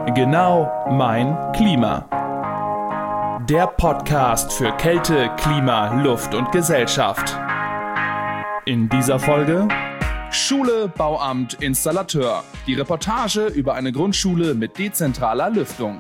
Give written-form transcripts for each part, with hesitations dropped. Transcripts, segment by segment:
Genau mein Klima. Der Podcast für Kälte, Klima, Luft und Gesellschaft. In dieser Folge Schule, Bauamt, Installateur. Die Reportage über eine Grundschule mit dezentraler Lüftung.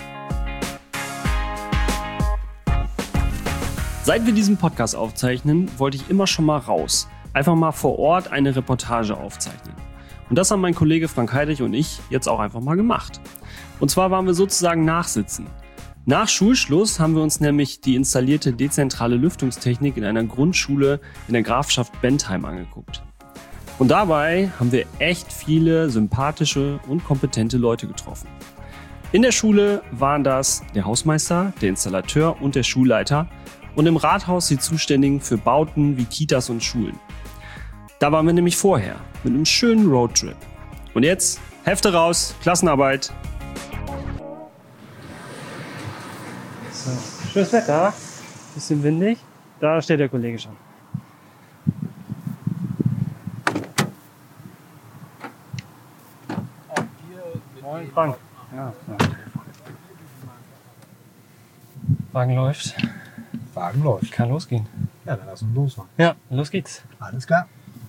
Seit wir diesen Podcast aufzeichnen, wollte ich immer schon mal raus. Einfach mal vor Ort eine Reportage aufzeichnen. Und das haben mein Kollege Frank Heidig und ich jetzt auch einfach mal gemacht. Und zwar waren wir sozusagen nachsitzen. Nach Schulschluss haben wir uns nämlich die installierte dezentrale Lüftungstechnik in einer Grundschule in der Grafschaft Bentheim angeguckt. Und dabei haben wir echt viele sympathische und kompetente Leute getroffen. In der Schule waren das der Hausmeister, der Installateur und der Schulleiter und im Rathaus die Zuständigen für Bauten wie Kitas und Schulen. Da waren wir nämlich vorher mit einem schönen Roadtrip. Und jetzt Hefte raus, Klassenarbeit. So, schönes Wetter, bisschen windig. Da steht der Kollege schon. Moin Frank. Ja. Wagen läuft. Wagen läuft. Kann losgehen. Ja, dann lass uns losfahren. Ja, los geht's. Alles klar.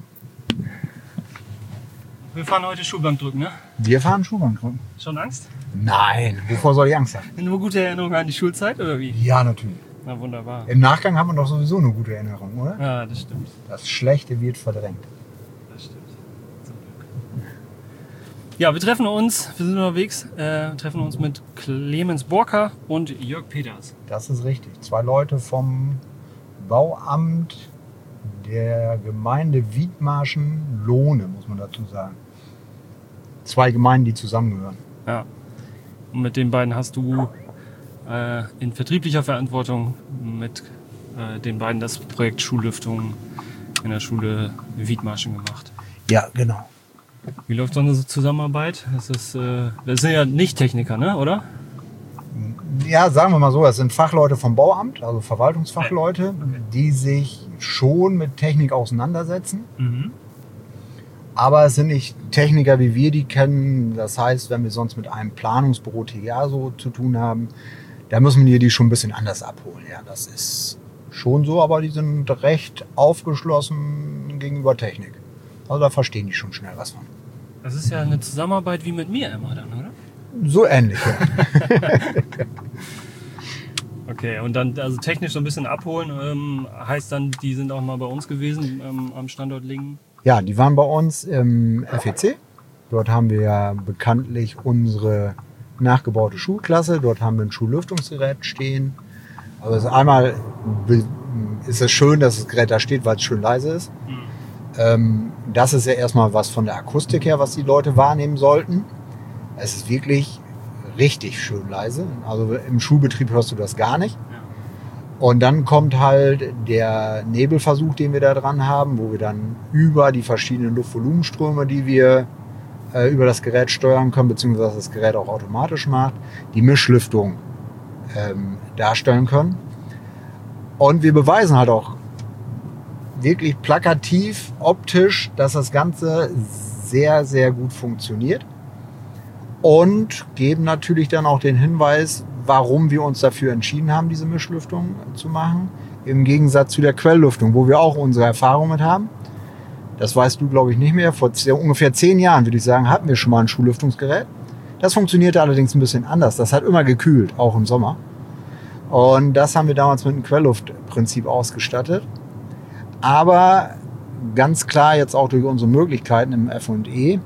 Wir fahren heute Schulbank drücken, ne? Wir fahren Schulbank drücken. Schon Angst? Nein, wovor soll ich Angst haben? Nur gute Erinnerungen an die Schulzeit, oder wie? Ja, natürlich. Na wunderbar. Im Nachgang haben wir doch sowieso eine gute Erinnerung, oder? Ja, das stimmt. Das Schlechte wird verdrängt. Das stimmt. Zum Glück. Ja, wir treffen uns, wir sind unterwegs, treffen uns mit Clemens Borka und Jörg Peters. Das ist richtig. 2 Leute vom Bauamt der Gemeinde Wiedmarschen-Lohne, muss man dazu sagen. 2 Gemeinden, die zusammengehören. Ja. Und mit den beiden hast du in vertrieblicher Verantwortung mit den beiden das Projekt Schullüftung in der Schule Wiedmarschen gemacht. Ja, genau. Wie läuft so eine Zusammenarbeit? Das sind ja nicht Techniker, ne? Oder? Ja, sagen wir mal so, das sind Fachleute vom Bauamt, also Verwaltungsfachleute, die sich schon mit Technik auseinandersetzen. Mhm. Aber es sind nicht Techniker, wie wir die kennen. Das heißt, wenn wir sonst mit einem Planungsbüro TGA so zu tun haben, da müssen wir die schon ein bisschen anders abholen. Ja, das ist schon so, aber die sind recht aufgeschlossen gegenüber Technik. Also da verstehen die schon schnell was von. Das ist ja eine Zusammenarbeit wie mit mir immer dann, oder? So ähnlich, ja. Okay, und dann also technisch so ein bisschen abholen, heißt dann, die sind auch mal bei uns gewesen am Standort Lingen? Ja, die waren bei uns im FEC. Dort haben wir ja bekanntlich unsere nachgebaute Schulklasse. Dort haben wir ein Schullüftungsgerät stehen. Also einmal ist es schön, dass das Gerät da steht, weil es schön leise ist. Das ist ja erstmal was von der Akustik her, was die Leute wahrnehmen sollten. Es ist wirklich richtig schön leise. Also im Schulbetrieb hörst du das gar nicht. Und dann kommt halt der Nebelversuch, den wir da dran haben, wo wir dann über die verschiedenen Luftvolumenströme, die wir über das Gerät steuern können, beziehungsweise das Gerät auch automatisch macht, die Mischlüftung darstellen können. Und wir beweisen halt auch wirklich plakativ, optisch, dass das Ganze sehr, sehr gut funktioniert. Und geben natürlich dann auch den Hinweis, warum wir uns dafür entschieden haben, diese Mischlüftung zu machen. Im Gegensatz zu der Quelllüftung, wo wir auch unsere Erfahrung mit haben. Das weißt du, glaube ich, nicht mehr. Vor ungefähr 10 Jahren, würde ich sagen, hatten wir schon mal ein Schullüftungsgerät. Das funktionierte allerdings ein bisschen anders. Das hat immer gekühlt, auch im Sommer. Und das haben wir damals mit einem Quellluftprinzip ausgestattet. Aber ganz klar jetzt auch durch unsere Möglichkeiten im F&E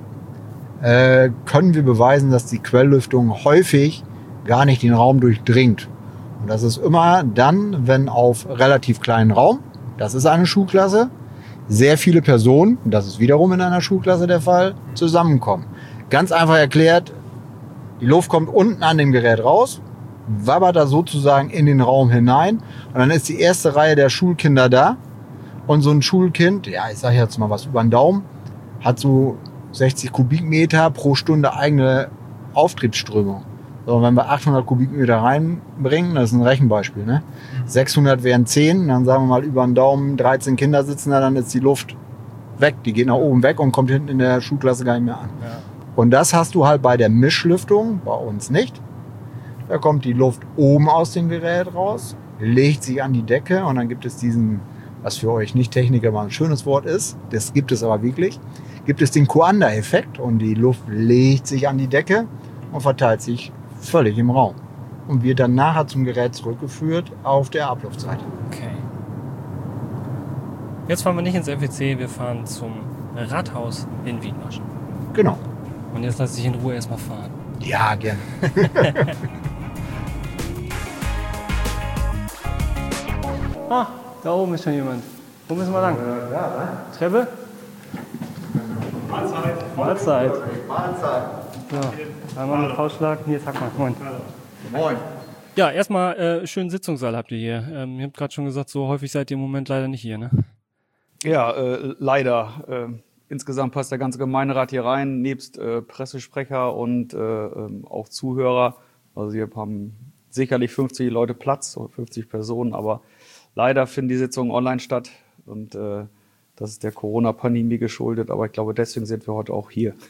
können wir beweisen, dass die Quelllüftung häufig gar nicht den Raum durchdringt. Und das ist immer dann, wenn auf relativ kleinen Raum, das ist eine Schulklasse, sehr viele Personen, das ist wiederum in einer Schulklasse der Fall, zusammenkommen. Ganz einfach erklärt, die Luft kommt unten an dem Gerät raus, wabbert da sozusagen in den Raum hinein und dann ist die erste Reihe der Schulkinder da und so ein Schulkind, ja ich sage jetzt mal was über den Daumen, hat so 60 Kubikmeter pro Stunde eigene Auftriebsströmung. So, wenn wir 800 Kubikmeter reinbringen, das ist ein Rechenbeispiel, ne? 600 wären 10, dann sagen wir mal über den Daumen 13 Kinder sitzen da, dann ist die Luft weg. Die geht nach oben weg und kommt hinten in der Schulklasse gar nicht mehr an. Ja. Und das hast du halt bei der Mischlüftung, bei uns nicht. Da kommt die Luft oben aus dem Gerät raus, legt sich an die Decke und dann gibt es diesen, was für euch Nicht-Techniker mal ein schönes Wort ist, das gibt es aber wirklich, gibt es den Coanda-Effekt und die Luft legt sich an die Decke und verteilt sich völlig im Raum und wird dann nachher zum Gerät zurückgeführt auf der Abluftseite. Okay. Jetzt fahren wir nicht ins FEC, wir fahren zum Rathaus in Wiedmarsch. Genau. Und jetzt lasse ich in Ruhe erstmal fahren. Ja, gerne. Da oben ist schon jemand. Wo müssen wir lang? Treppe? Mahlzeit. So, einmal mit Faustschlag. Hier, sag mal. Moin. Moin. Ja, erstmal schönen Sitzungssaal habt ihr hier. Ihr habt gerade schon gesagt, so häufig seid ihr im Moment leider nicht hier, ne? Ja, leider. Insgesamt passt der ganze Gemeinderat hier rein, nebst Pressesprecher und auch Zuhörer. Also hier haben sicherlich 50 Leute Platz, 50 Personen, aber leider finden die Sitzungen online statt und das ist der Corona-Pandemie geschuldet, aber ich glaube, deswegen sind wir heute auch hier.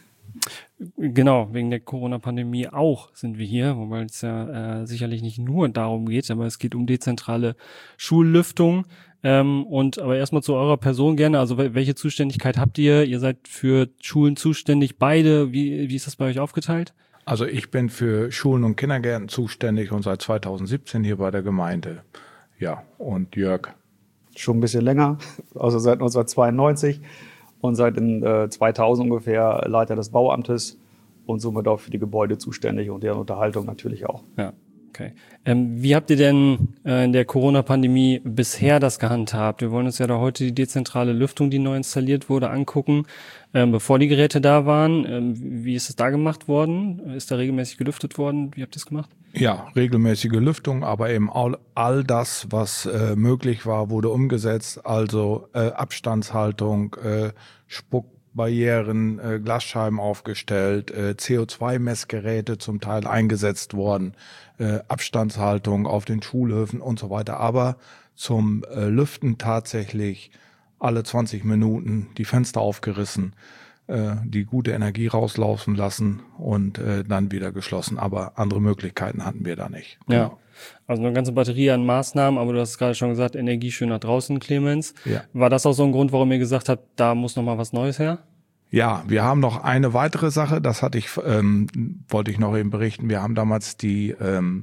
Genau, wegen der Corona-Pandemie auch sind wir hier, wobei es ja sicherlich nicht nur darum geht, aber es geht um dezentrale Schullüftung. Aber erstmal zu eurer Person gerne, also welche Zuständigkeit habt ihr? Ihr seid für Schulen zuständig, beide. Wie ist das bei euch aufgeteilt? Also ich bin für Schulen und Kindergärten zuständig und seit 2017 hier bei der Gemeinde. Ja, und Jörg? Schon ein bisschen länger, also seit 1992 und seit 2000 ungefähr Leiter des Bauamtes und somit auch für die Gebäude zuständig und deren Unterhaltung natürlich auch. Ja. Okay. Wie habt ihr denn in der Corona-Pandemie bisher das gehandhabt? Wir wollen uns ja da heute die dezentrale Lüftung, die neu installiert wurde, angucken, bevor die Geräte da waren. Wie ist es da gemacht worden? Ist da regelmäßig gelüftet worden? Wie habt ihr es gemacht? Ja, regelmäßige Lüftung, aber eben all das, was möglich war, wurde umgesetzt. Also Abstandshaltung, Spuckbarrieren, Glasscheiben aufgestellt, CO2-Messgeräte zum Teil eingesetzt worden, Abstandshaltung auf den Schulhöfen und so weiter. Aber zum Lüften tatsächlich alle 20 Minuten die Fenster aufgerissen, die gute Energie rauslaufen lassen und dann wieder geschlossen. Aber andere Möglichkeiten hatten wir da nicht. Ja. Genau. Also eine ganze Batterie an Maßnahmen, aber du hast es gerade schon gesagt, Energie schön nach draußen, Clemens. Ja. War das auch so ein Grund, warum ihr gesagt habt, da muss noch mal was Neues her? Ja, wir haben noch eine weitere Sache, das wollte ich noch eben berichten. Wir haben damals die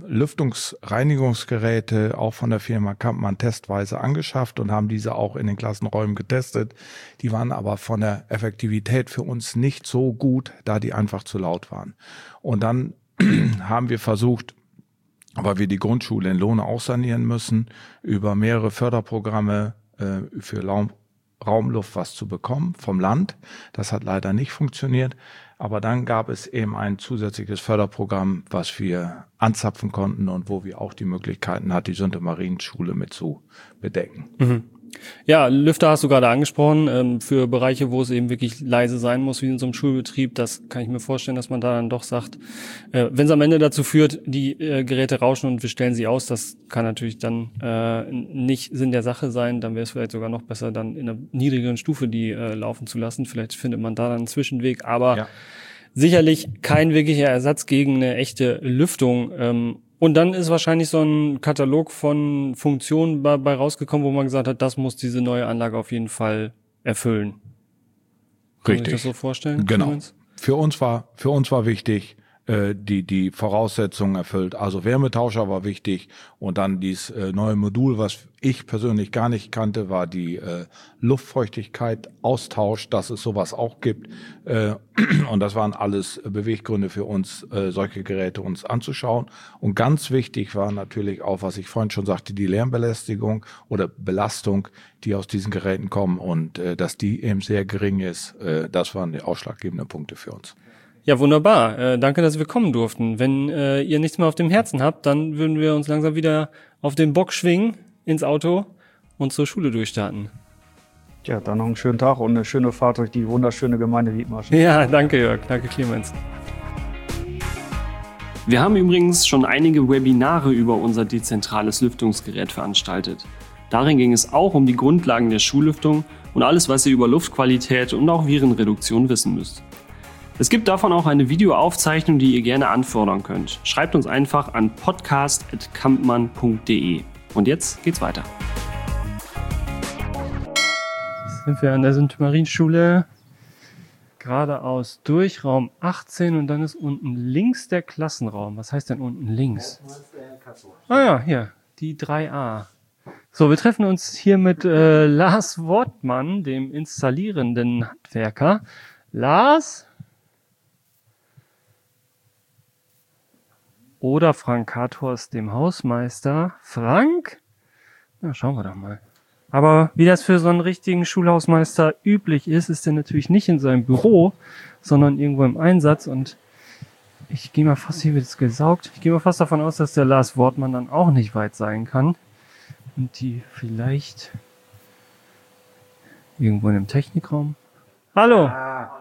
Lüftungsreinigungsgeräte auch von der Firma Kampmann testweise angeschafft und haben diese auch in den Klassenräumen getestet. Die waren aber von der Effektivität für uns nicht so gut, da die einfach zu laut waren. Und dann haben wir versucht, weil wir die Grundschule in Lohne auch sanieren müssen, über mehrere Förderprogramme für Raumluft was zu bekommen vom Land. Das hat leider nicht funktioniert. Aber dann gab es eben ein zusätzliches Förderprogramm, was wir anzapfen konnten und wo wir auch die Möglichkeiten hatten, die Sünte Marienschule mit zu bedecken. Mhm. Ja, Lüfter hast du gerade angesprochen, für Bereiche, wo es eben wirklich leise sein muss, wie in so einem Schulbetrieb. Das kann ich mir vorstellen, dass man da dann doch sagt, wenn es am Ende dazu führt, die Geräte rauschen und wir stellen sie aus, das kann natürlich dann nicht Sinn der Sache sein. Dann wäre es vielleicht sogar noch besser, dann in einer niedrigeren Stufe die laufen zu lassen. Vielleicht findet man da dann einen Zwischenweg, aber ja. Sicherlich kein wirklicher Ersatz gegen eine echte Lüftung. Und dann ist wahrscheinlich so ein Katalog von Funktionen bei rausgekommen, wo man gesagt hat, das muss diese neue Anlage auf jeden Fall erfüllen. Kann Richtig. ich das so vorstellen? Genau. Clemens? Für uns war wichtig, die Voraussetzungen erfüllt. Also Wärmetauscher war wichtig und dann dieses neue Modul, was ich persönlich gar nicht kannte, war die Luftfeuchtigkeit, Austausch, dass es sowas auch gibt. Und das waren alles Beweggründe für uns, solche Geräte uns anzuschauen. Und ganz wichtig war natürlich auch, was ich vorhin schon sagte, die Lärmbelästigung oder Belastung, die aus diesen Geräten kommen und dass die eben sehr gering ist. Das waren die ausschlaggebenden Punkte für uns. Ja, wunderbar. Danke, dass wir kommen durften. Wenn ihr nichts mehr auf dem Herzen habt, dann würden wir uns langsam wieder auf den Bock schwingen, ins Auto und zur Schule durchstarten. Ja, dann noch einen schönen Tag und eine schöne Fahrt durch die wunderschöne Gemeinde Wiedmarsch. Ja, danke Jörg, danke Clemens. Wir haben übrigens schon einige Webinare über unser dezentrales Lüftungsgerät veranstaltet. Darin ging es auch um die Grundlagen der Schullüftung und alles, was ihr über Luftqualität und auch Virenreduktion wissen müsst. Es gibt davon auch eine Videoaufzeichnung, die ihr gerne anfordern könnt. Schreibt uns einfach an podcast@kampmann.de. Und jetzt geht's weiter. Jetzt sind wir an der St. Marienschule. Geradeaus durch, Raum 18 und dann ist unten links der Klassenraum. Was heißt denn unten links? Ah ja, hier, die 3a. So, wir treffen uns hier mit Lars Wortmann, dem installierenden Handwerker. Lars? Oder Frank Kathorst, dem Hausmeister. Frank? Na, schauen wir doch mal. Aber wie das für so einen richtigen Schulhausmeister üblich ist, ist er natürlich nicht in seinem Büro, sondern irgendwo im Einsatz. Und ich gehe mal fast, hier wird es gesaugt. Ich gehe mal fast davon aus, dass der Lars Wortmann dann auch nicht weit sein kann. Und die vielleicht irgendwo in einem Technikraum. Hallo!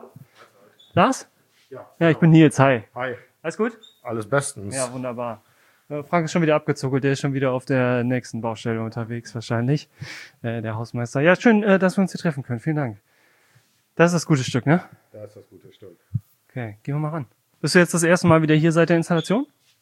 Lars? Ja, ich bin Nils. Hi. Hi, Alles gut? alles bestens. Ja, wunderbar. Frank ist schon wieder abgezuckelt, der ist schon wieder auf der nächsten Baustelle unterwegs wahrscheinlich, der Hausmeister. Ja, schön, dass wir uns hier treffen können. Vielen Dank. Das ist das gute Stück, ne? Da ist das gute Stück. Okay, gehen wir mal ran. Bist du jetzt das erste Mal wieder hier seit der Installation?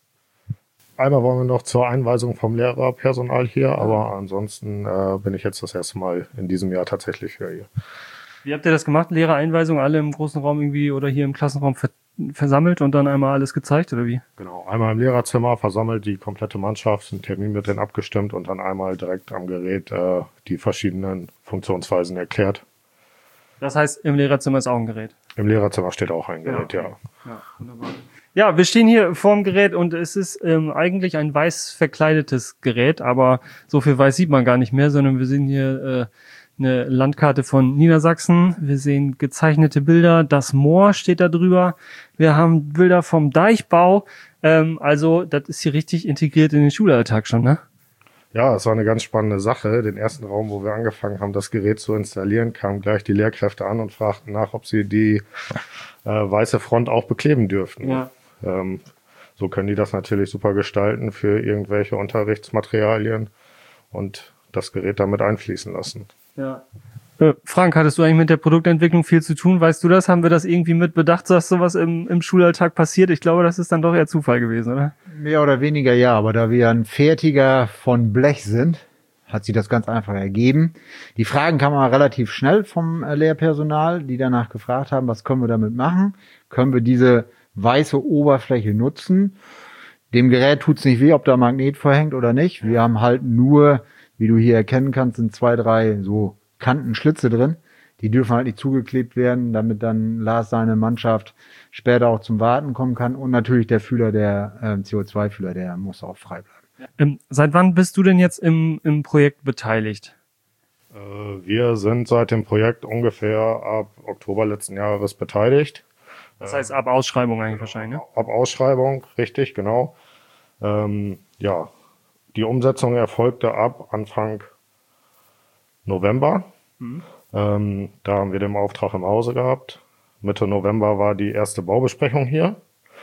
Einmal wollen wir noch zur Einweisung vom Lehrerpersonal hier, aber ansonsten bin ich jetzt das erste Mal in diesem Jahr tatsächlich hier. Wie habt ihr das gemacht? Lehrereinweisung, alle im großen Raum irgendwie oder hier im Klassenraum versammelt und dann einmal alles gezeigt, oder wie? Genau, einmal im Lehrerzimmer versammelt die komplette Mannschaft, einen Termin mit denen abgestimmt und dann einmal direkt am Gerät die verschiedenen Funktionsweisen erklärt. Das heißt, im Lehrerzimmer ist auch ein Gerät? Im Lehrerzimmer steht auch ein Gerät, ja. Ja, wunderbar. Ja, wir stehen hier vorm Gerät und es ist eigentlich ein weiß verkleidetes Gerät, aber so viel weiß sieht man gar nicht mehr, sondern wir sehen hier eine Landkarte von Niedersachsen. Wir sehen gezeichnete Bilder. Das Moor steht da drüber. Wir haben Bilder vom Deichbau. Also das ist hier richtig integriert in den Schulalltag schon, ne? Ja, es war eine ganz spannende Sache. Den ersten Raum, wo wir angefangen haben, das Gerät zu installieren, kamen gleich die Lehrkräfte an und fragten nach, ob sie die weiße Front auch bekleben dürften. Ja. So können die das natürlich super gestalten für irgendwelche Unterrichtsmaterialien und das Gerät damit einfließen lassen. Ja. Frank, hattest du eigentlich mit der Produktentwicklung viel zu tun? Weißt du das? Haben wir das irgendwie mit bedacht, dass sowas im Schulalltag passiert? Ich glaube, das ist dann doch eher Zufall gewesen, oder? Mehr oder weniger ja, aber da wir ein Fertiger von Blech sind, hat sich das ganz einfach ergeben. Die Fragen kamen aber relativ schnell vom Lehrpersonal, die danach gefragt haben, was können wir damit machen? Können wir diese weiße Oberfläche nutzen? Dem Gerät tut's nicht weh, ob da ein Magnet verhängt oder nicht. Wir haben halt nur, wie du hier erkennen kannst, sind 2, 3 so Kantenschlitze drin. Die dürfen halt nicht zugeklebt werden, damit dann Lars seine Mannschaft später auch zum Warten kommen kann. Und natürlich der Fühler, der CO2-Fühler, der muss auch frei bleiben. Seit wann bist du denn jetzt im Projekt beteiligt? Wir sind seit dem Projekt ungefähr ab Oktober letzten Jahres beteiligt. Das heißt ab Ausschreibung eigentlich wahrscheinlich, ne? Ab Ausschreibung, richtig, genau. Ja, die Umsetzung erfolgte ab Anfang November. Da haben wir den Auftrag im Hause gehabt. Mitte November war die erste Baubesprechung hier.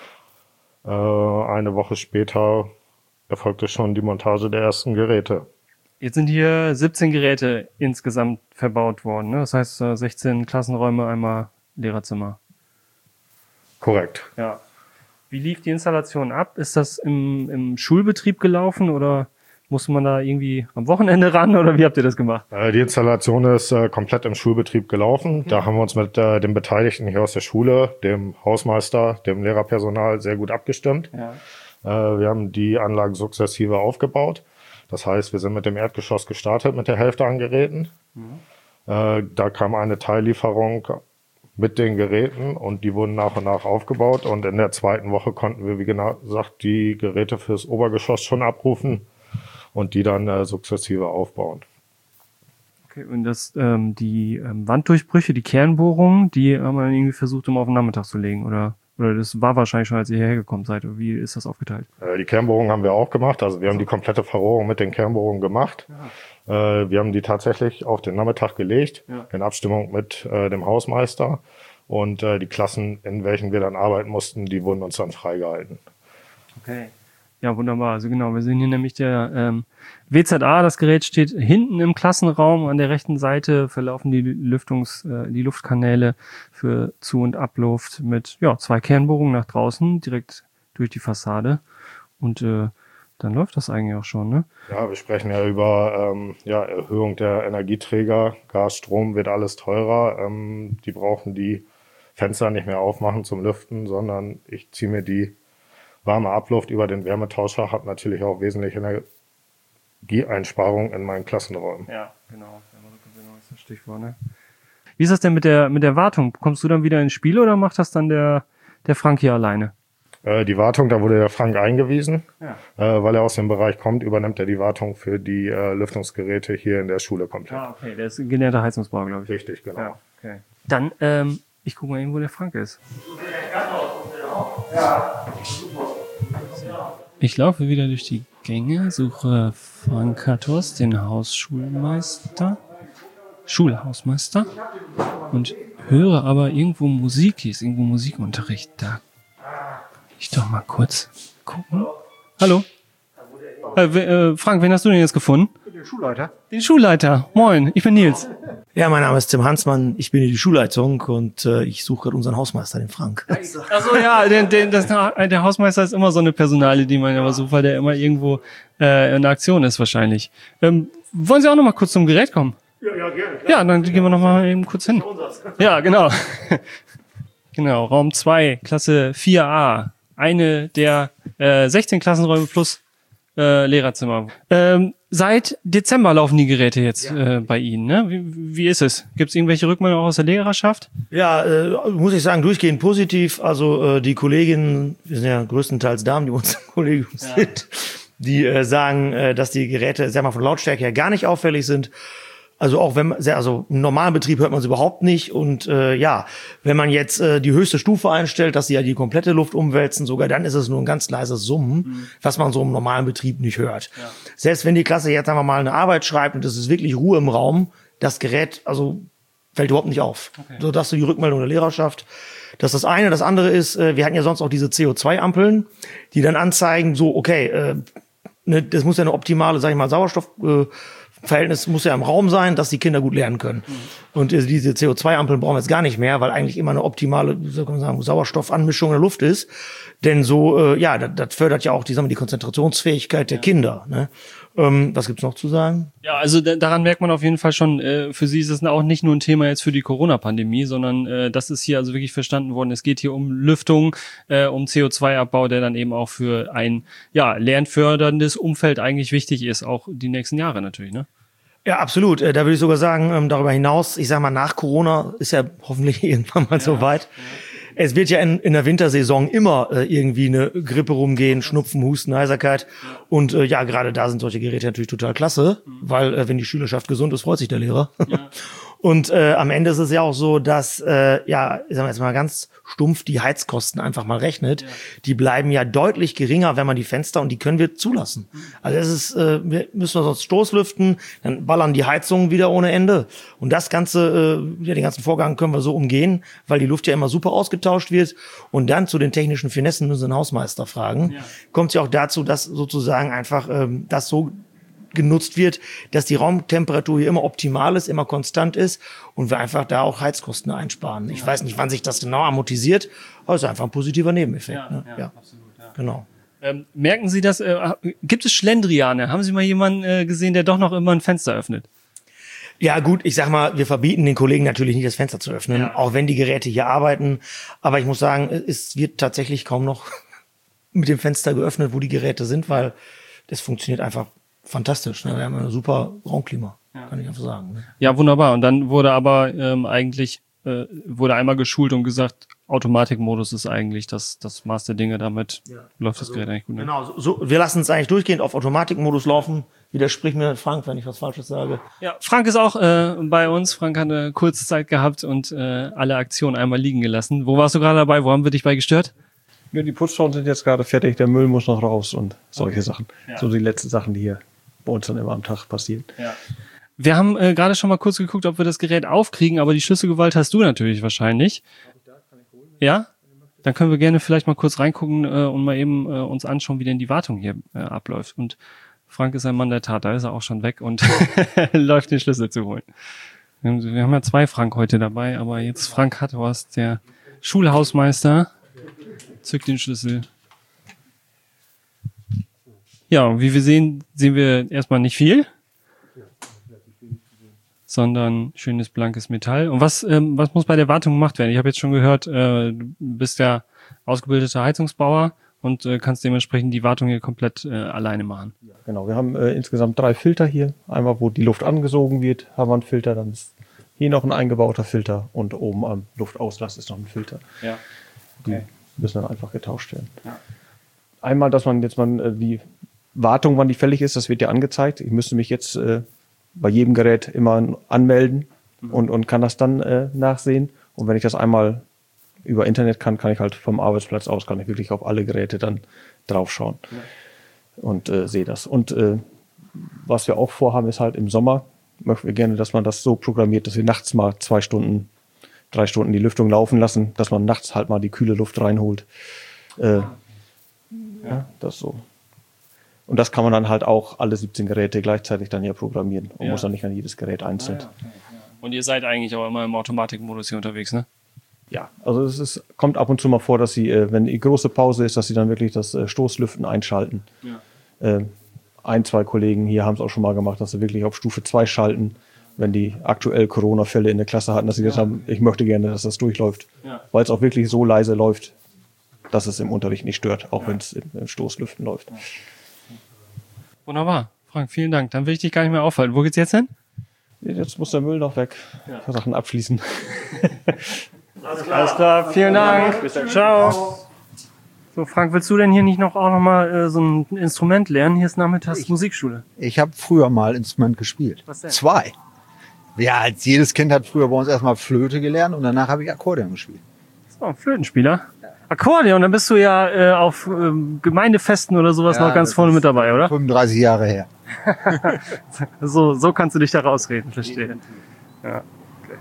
Eine Woche später erfolgte schon die Montage der ersten Geräte. Jetzt sind hier 17 Geräte insgesamt verbaut worden, ne? Das heißt 16 Klassenräume, einmal Lehrerzimmer. Korrekt. Ja. Wie lief die Installation ab? Ist das im Schulbetrieb gelaufen oder musste man da irgendwie am Wochenende ran oder wie habt ihr das gemacht? Die Installation ist komplett im Schulbetrieb gelaufen. Okay. Da haben wir uns mit den Beteiligten hier aus der Schule, dem Hausmeister, dem Lehrerpersonal sehr gut abgestimmt. Ja. Wir haben die Anlagen sukzessive aufgebaut. Das heißt, wir sind mit dem Erdgeschoss gestartet mit der Hälfte an Geräten. Da kam eine Teillieferung mit den Geräten und die wurden nach und nach aufgebaut. Und in der zweiten Woche konnten wir, wie gesagt, die Geräte fürs Obergeschoss schon abrufen und die dann sukzessive aufbauen. Okay, und die Wanddurchbrüche, die Kernbohrungen, die haben wir irgendwie versucht, auf den Nachmittag zu legen, oder das war wahrscheinlich schon, als ihr hierher gekommen seid, oder wie ist das aufgeteilt? Die Kernbohrungen haben wir auch gemacht, also wir haben die komplette Verrohrung mit den Kernbohrungen gemacht. Ja. Wir haben die tatsächlich auf den Nachmittag gelegt, in Abstimmung mit dem Hausmeister, und die Klassen, in welchen wir dann arbeiten mussten, die wurden uns dann freigehalten. Okay. Ja, wunderbar. Also genau, wir sehen hier nämlich der WZA, das Gerät steht hinten im Klassenraum. An der rechten Seite verlaufen die Luftkanäle für Zu- und Abluft mit 2 Kernbohrungen nach draußen, direkt durch die Fassade. Und dann läuft das eigentlich auch schon, ne? Ja, wir sprechen ja über Erhöhung der Energieträger. Gas, Strom wird alles teurer. Die brauchen die Fenster nicht mehr aufmachen zum Lüften, sondern ich ziehe mir die warme Abluft über den Wärmetauscher, hat natürlich auch wesentliche Energieeinsparung in meinen Klassenräumen. Ja, genau. Wärmerückgewinnung ist das Stichwort, ne? Wie ist das denn mit der Wartung? Kommst du dann wieder ins Spiel oder macht das dann der Frank hier alleine? Die Wartung, da wurde der Frank eingewiesen, weil er aus dem Bereich kommt, übernimmt er die Wartung für die Lüftungsgeräte hier in der Schule komplett. Ah, okay, der ist gelernter Heizungsbauer, glaube ich. Richtig, genau. Ja, okay. Dann, ich gucke mal eben, wo der Frank ist. Ich laufe wieder durch die Gänge, suche Frank Katos, den Schulhausmeister, und höre aber irgendwo Musik, hier ist irgendwo Musikunterricht da. Ich doch mal kurz gucken. Hallo? Frank, wen hast du denn jetzt gefunden? Den Schulleiter. Den Schulleiter. Moin, ich bin Nils. Ja, mein Name ist Tim Hansmann, ich bin hier die Schulleitung und ich suche gerade unseren Hausmeister, den Frank. Achso, ja, der Hausmeister ist immer so eine Personalie, die man aber sucht, weil der immer irgendwo in Aktion ist wahrscheinlich. Wollen Sie auch noch mal kurz zum Gerät kommen? Ja, gerne. Ja, dann gehen wir noch mal eben kurz hin. Ja, genau. Genau, Raum 2, Klasse 4a. Eine der 16 Klassenräume plus Lehrerzimmer. Seit Dezember laufen die Geräte jetzt bei Ihnen, ne? Wie ist es? Gibt es irgendwelche Rückmeldungen auch aus der Lehrerschaft? Ja, muss ich sagen, durchgehend positiv. Also die Kolleginnen, wir sind ja größtenteils Damen, die uns im Kollegium sind, die sagen, dass die Geräte, sag mal, von Lautstärke her gar nicht auffällig sind. Also auch wenn im normalen Betrieb hört man es überhaupt nicht. Und wenn man jetzt die höchste Stufe einstellt, dass sie ja die komplette Luft umwälzen, sogar dann ist es nur ein ganz leises Summen, was man so im normalen Betrieb nicht hört. Ja. Selbst wenn die Klasse jetzt einfach mal eine Arbeit schreibt und es ist wirklich Ruhe im Raum, das Gerät fällt überhaupt nicht auf. Okay. So, dass du die Rückmeldung der Lehrerschaft. Das ist das eine. Das andere ist, wir hatten ja sonst auch diese CO2-Ampeln, die dann anzeigen, so, okay, das muss ja eine optimale, sag ich mal, Sauerstoffverhältnis muss ja im Raum sein, dass die Kinder gut lernen können. Und diese CO2-Ampeln brauchen wir jetzt gar nicht mehr, weil eigentlich immer eine optimale, so kann man sagen, Sauerstoffanmischung in der Luft ist. Denn so, das fördert ja auch die Konzentrationsfähigkeit der Kinder. Ne? Was gibt's noch zu sagen? Ja, also daran merkt man auf jeden Fall schon, für Sie ist es auch nicht nur ein Thema jetzt für die Corona-Pandemie, sondern das ist hier also wirklich verstanden worden. Es geht hier um Lüftung, um CO2-Abbau, der dann eben auch für ein lernförderndes Umfeld eigentlich wichtig ist, auch die nächsten Jahre natürlich, ne? Ja, absolut. Da würde ich sogar sagen, darüber hinaus, ich sag mal, nach Corona ist ja hoffentlich irgendwann mal soweit. Ja. Es wird ja in der Wintersaison immer irgendwie eine Grippe rumgehen, Schnupfen, Husten, Heiserkeit. Und gerade da sind solche Geräte natürlich total klasse, weil wenn die Schülerschaft gesund ist, freut sich der Lehrer. Ja. Und am Ende ist es ja auch so, dass, sagen wir jetzt mal ganz stumpf, die Heizkosten einfach mal rechnet. Ja. Die bleiben ja deutlich geringer, wenn man die Fenster, und die können wir zulassen. Also es ist, wir müssen sonst Stoßlüften, dann ballern die Heizungen wieder ohne Ende. Und das Ganze, den ganzen Vorgang können wir so umgehen, weil die Luft ja immer super ausgetauscht wird. Und dann zu den technischen Finessen müssen wir den Hausmeister fragen. Ja. Kommt es ja auch dazu, dass sozusagen einfach das so genutzt wird, dass die Raumtemperatur hier immer optimal ist, immer konstant ist und wir einfach da auch Heizkosten einsparen. Ich weiß nicht, wann sich das genau amortisiert, aber es ist einfach ein positiver Nebeneffekt. Ja, absolut. Ja. Genau. Merken Sie das, gibt es Schlendriane? Haben Sie mal jemanden gesehen, der doch noch immer ein Fenster öffnet? Ja gut, ich sag mal, wir verbieten den Kollegen natürlich nicht, das Fenster zu öffnen, auch wenn die Geräte hier arbeiten. Aber ich muss sagen, es wird tatsächlich kaum noch mit dem Fenster geöffnet, wo die Geräte sind, weil das funktioniert einfach fantastisch. Ne? Wir haben ein super Raumklima, kann ich einfach sagen. Ne? Ja, wunderbar. Und dann wurde aber wurde einmal geschult und gesagt, Automatikmodus ist eigentlich das Maß der Dinge, damit läuft das Gerät eigentlich gut. Ne? Genau, wir lassen es eigentlich durchgehend auf Automatikmodus laufen. Widersprich mir Frank, wenn ich was Falsches sage. Ja, Frank ist auch bei uns. Frank hat eine kurze Zeit gehabt und alle Aktionen einmal liegen gelassen. Wo warst du gerade dabei? Wo haben wir dich bei gestört? Ja, die Putzfrauen sind jetzt gerade fertig, der Müll muss noch raus und solche Sachen. Ja. So die letzten Sachen, die hier bei uns dann immer am Tag passieren. Ja. Wir haben gerade schon mal kurz geguckt, ob wir das Gerät aufkriegen, aber die Schlüsselgewalt hast du natürlich wahrscheinlich. Ja? dann können wir gerne vielleicht mal kurz reingucken und mal eben uns anschauen, wie denn die Wartung hier abläuft. Und Frank ist ein Mann der Tat, da ist er auch schon weg und läuft den Schlüssel zu holen. Wir haben ja 2 Frank heute dabei, aber jetzt Frank Hatthorst, der Schulhausmeister, zückt den Schlüssel. Ja, wie wir sehen wir erstmal nicht viel, sondern schönes blankes Metall. Und was muss bei der Wartung gemacht werden? Ich habe jetzt schon gehört, du bist ja ausgebildeter Heizungsbauer und kannst dementsprechend die Wartung hier komplett alleine machen. Genau, wir haben insgesamt 3 Filter hier. Einmal, wo die Luft angesogen wird, haben wir einen Filter, dann ist hier noch ein eingebauter Filter und oben am Luftauslass ist noch ein Filter. Ja. Okay. Die müssen dann einfach getauscht werden. Ja. Einmal, dass man jetzt mal die Wartung, wann die fällig ist, das wird ja angezeigt. Ich müsste mich jetzt bei jedem Gerät immer anmelden und kann das dann nachsehen. Und wenn ich das einmal über Internet kann ich halt vom Arbeitsplatz aus, kann ich wirklich auf alle Geräte dann draufschauen und sehe das. Und was wir auch vorhaben, ist halt im Sommer, möchten wir gerne, dass man das so programmiert, dass wir nachts mal 2 Stunden, 3 Stunden die Lüftung laufen lassen, dass man nachts halt mal die kühle Luft reinholt. Ja, das so. Und das kann man dann halt auch alle 17 Geräte gleichzeitig dann ja programmieren und muss dann nicht an jedes Gerät einzeln. Und ihr seid eigentlich auch immer im Automatikmodus hier unterwegs, ne? Ja, also kommt ab und zu mal vor, dass sie, wenn die große Pause ist, dass sie dann wirklich das Stoßlüften einschalten. Ja. 1, 2 Kollegen hier haben es auch schon mal gemacht, dass sie wirklich auf Stufe 2 schalten, wenn die aktuell Corona-Fälle in der Klasse hatten, dass sie gesagt haben, ich möchte gerne, dass das durchläuft, weil es auch wirklich so leise läuft, dass es im Unterricht nicht stört, auch wenn es im Stoßlüften läuft. Ja. Wunderbar. Frank, vielen Dank. Dann will ich dich gar nicht mehr aufhalten. Wo geht's jetzt hin? Jetzt muss der Müll noch weg. Ja. Sachen abschließen. Alles klar. Vielen Dank. Ciao. So, Frank, willst du denn hier nicht auch noch mal so ein Instrument lernen? Hier ist nachmittags Musikschule. Ich habe früher mal Instrument gespielt. Was denn? 2. Ja, als jedes Kind hat früher bei uns erstmal Flöte gelernt und danach habe ich Akkordeon gespielt. So, ein Flötenspieler. Akkordeon, dann bist du ja auf Gemeindefesten oder sowas noch ganz vorne mit dabei, oder? 35 Jahre her. So kannst du dich da rausreden, verstehe. Ja, okay.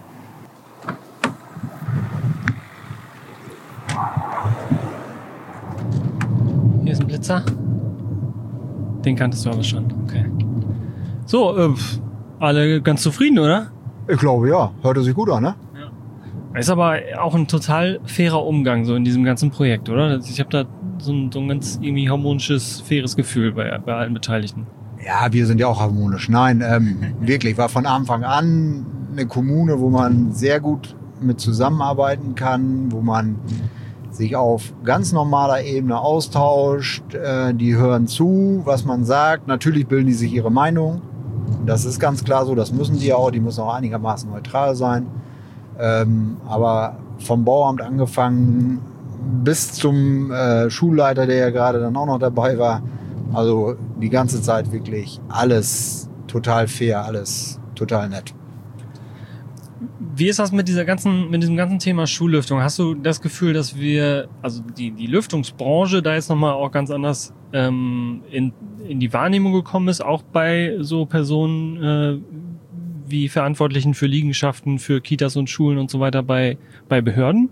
Hier ist ein Blitzer. Den kanntest du aber schon, okay. So, alle ganz zufrieden, oder? Ich glaube, ja. Hört sich gut an, ne? Ist aber auch ein total fairer Umgang so in diesem ganzen Projekt, oder? Ich habe da so ein ganz irgendwie harmonisches, faires Gefühl bei allen Beteiligten. Ja, wir sind ja auch harmonisch. Nein, wirklich, war von Anfang an eine Kommune, wo man sehr gut mit zusammenarbeiten kann, wo man sich auf ganz normaler Ebene austauscht. Die hören zu, was man sagt. Natürlich bilden die sich ihre Meinung. Das ist ganz klar so, das müssen die auch. Die müssen auch einigermaßen neutral sein. Aber vom Bauamt angefangen bis zum Schulleiter, der ja gerade dann auch noch dabei war. Also die ganze Zeit wirklich alles total fair, alles total nett. Wie ist das mit diesem ganzen Thema Schullüftung? Hast du das Gefühl, dass also die Lüftungsbranche da jetzt nochmal auch ganz anders in die Wahrnehmung gekommen ist, auch bei so Personen wie Verantwortlichen für Liegenschaften, für Kitas und Schulen und so weiter bei Behörden?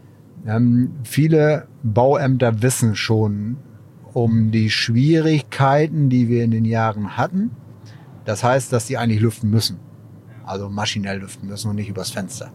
Viele Bauämter wissen schon um die Schwierigkeiten, die wir in den Jahren hatten. Das heißt, dass die eigentlich lüften müssen. Also maschinell lüften müssen und nicht übers Fenster.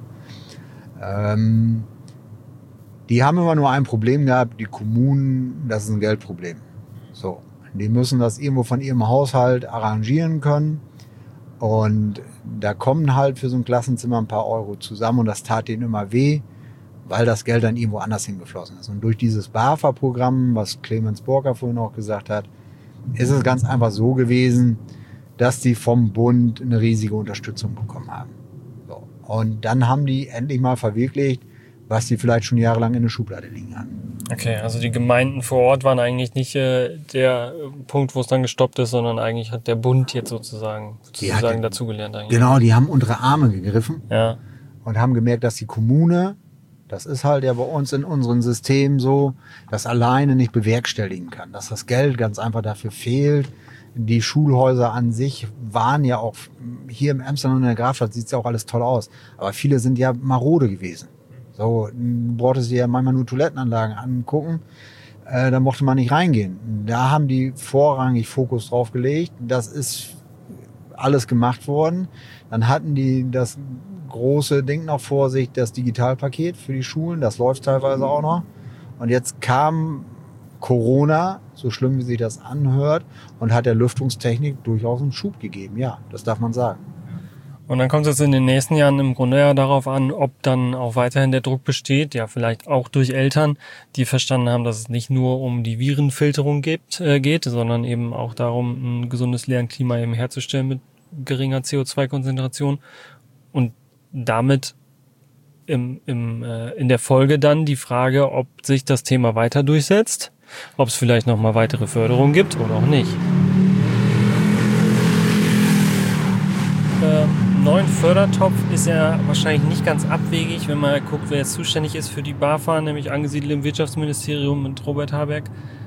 Die haben immer nur ein Problem gehabt, die Kommunen, das ist ein Geldproblem. So, die müssen das irgendwo von ihrem Haushalt arrangieren können. Und da kommen halt für so ein Klassenzimmer ein paar Euro zusammen und das tat denen immer weh, weil das Geld dann irgendwo anders hingeflossen ist. Und durch dieses BAFA-Programm, was Clemens Borker vorhin auch gesagt hat, ist es ganz einfach so gewesen, dass die vom Bund eine riesige Unterstützung bekommen haben. So. Und dann haben die endlich mal verwirklicht, was die vielleicht schon jahrelang in der Schublade liegen hatten. Okay, also die Gemeinden vor Ort waren eigentlich nicht der Punkt, wo es dann gestoppt ist, sondern eigentlich hat der Bund jetzt sozusagen dazugelernt. Eigentlich. Genau, die haben unter Arme gegriffen und haben gemerkt, dass die Kommune, das ist halt ja bei uns in unserem System so, das alleine nicht bewerkstelligen kann, dass das Geld ganz einfach dafür fehlt. Die Schulhäuser an sich waren ja auch, hier im Emsland und in der Grafschaft sieht es ja auch alles toll aus, aber viele sind ja marode gewesen. So, brauchte sie ja manchmal nur Toilettenanlagen angucken. Da mochte man nicht reingehen. Da haben die vorrangig Fokus drauf gelegt. Das ist alles gemacht worden. Dann hatten die das große Ding noch vor sich, das Digitalpaket für die Schulen. Das läuft teilweise auch noch. Und jetzt kam Corona, so schlimm wie sich das anhört, und hat der Lüftungstechnik durchaus einen Schub gegeben. Ja, das darf man sagen. Und dann kommt es jetzt in den nächsten Jahren im Grunde ja darauf an, ob dann auch weiterhin der Druck besteht, ja vielleicht auch durch Eltern, die verstanden haben, dass es nicht nur um die Virenfilterung geht, sondern eben auch darum, ein gesundes Lernklima eben herzustellen mit geringer CO2-Konzentration und damit in der Folge dann die Frage, ob sich das Thema weiter durchsetzt, ob es vielleicht nochmal weitere Förderung gibt oder auch nicht. Neuen Fördertopf ist ja wahrscheinlich nicht ganz abwegig, wenn man guckt, wer jetzt zuständig ist für die BAFA, nämlich angesiedelt im Wirtschaftsministerium mit Robert Habeck.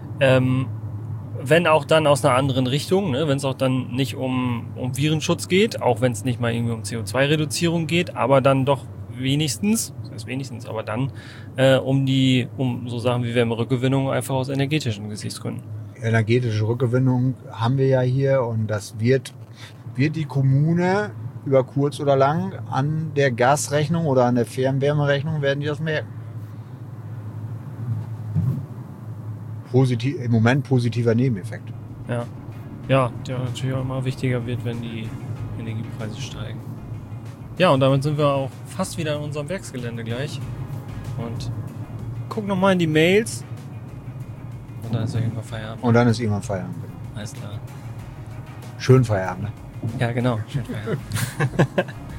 Wenn auch dann aus einer anderen Richtung, ne? Wenn es auch dann nicht um Virenschutz geht, auch wenn es nicht mal irgendwie um CO2-Reduzierung geht, aber dann doch wenigstens, das heißt wenigstens, aber dann um so Sachen wie Wärmerückgewinnung einfach aus energetischen Gesichtsgründen. Energetische Rückgewinnung haben wir ja hier, und das wird die Kommune über kurz oder lang an der Gasrechnung oder an der Fernwärmerechnung werden die das merken. Im Moment positiver Nebeneffekt. Ja, der natürlich auch immer wichtiger wird, wenn die Energiepreise steigen. Ja, und damit sind wir auch fast wieder in unserem Werksgelände gleich. Und guck nochmal in die Mails. Und dann ist irgendwann Feierabend. Und dann ist irgendwann Feierabend. Alles klar. Schönen Feierabend, ne? Ja, genau. Schönen Feierabend.